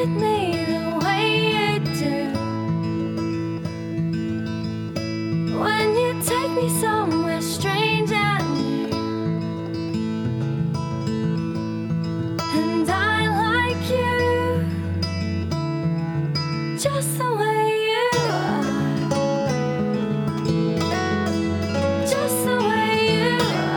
at me the way you do, when you take me somewhere strange and new, and I like you just the way you are, just the way you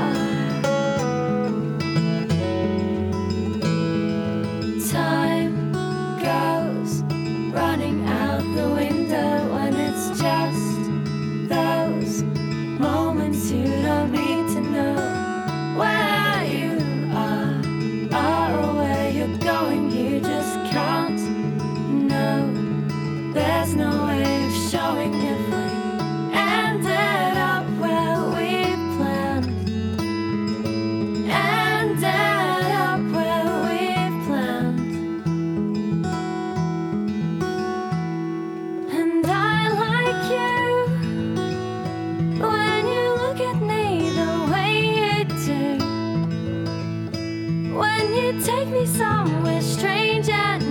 are. Time goes running out the window when it's just those moments you don't need to know where you are or where you're going. You just can't know. There's no way of showing if we ended up where we planned. Ended up where we planned. And I like you when you look at me the way you do, when you take me somewhere strange and